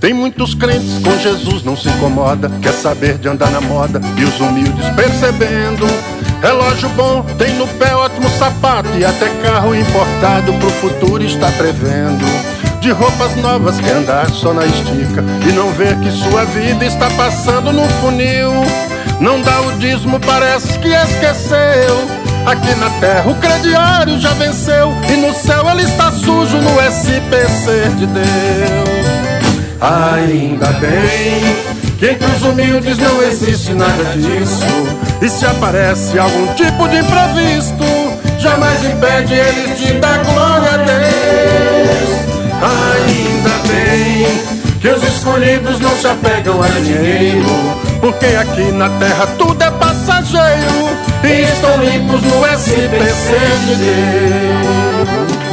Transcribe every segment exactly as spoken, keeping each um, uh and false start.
Tem muitos crentes com Jesus não se incomoda, quer saber de andar na moda e os humildes percebendo. Relógio bom, tem no pé ótimo sapato e até carro importado pro futuro está prevendo. De roupas novas quer andar só na estica e não ver que sua vida está passando no funil. Não dá o dízimo, parece que esqueceu. Aqui na terra o crediário já venceu e no céu ele está sujo no S P C de Deus. Ainda bem que entre os humildes não existe nada disso. E se aparece algum tipo de imprevisto, jamais impede eles de dar glória a Deus. Ainda bem que os escolhidos não se apegam a dinheiro, porque aqui na terra tudo é passageiro e estão limpos no S P C de Deus.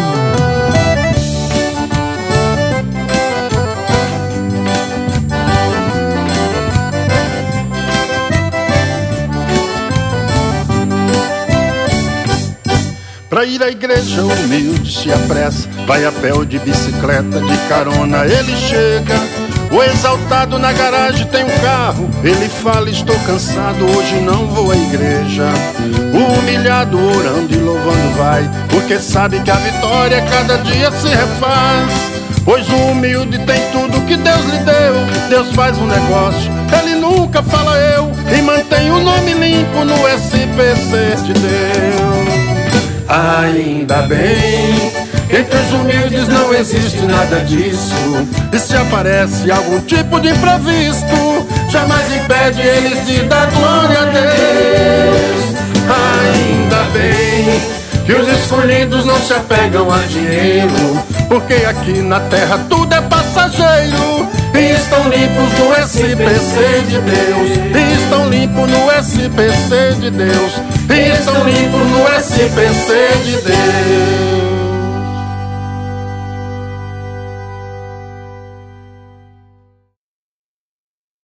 Pra ir à igreja o humilde se apressa, vai a pé ou de bicicleta, de carona ele chega. O exaltado na garagem tem um carro, ele fala: estou cansado, hoje não vou à igreja. O humilhado orando e louvando vai, porque sabe que a vitória cada dia se refaz. Pois o humilde tem tudo que Deus lhe deu, Deus faz um negócio, ele nunca fala eu, e mantém o nome limpo no S P C de Deus. Ainda bem que entre os humildes não existe nada disso. E se aparece algum tipo de imprevisto, jamais impede eles de dar glória a Deus. Ainda bem que os escolhidos não se apegam a dinheiro, porque aqui na terra tudo é passageiro e estão limpos no S P C de Deus. E estão limpos no S P C de Deus. E estão limpos no S P C de Deus.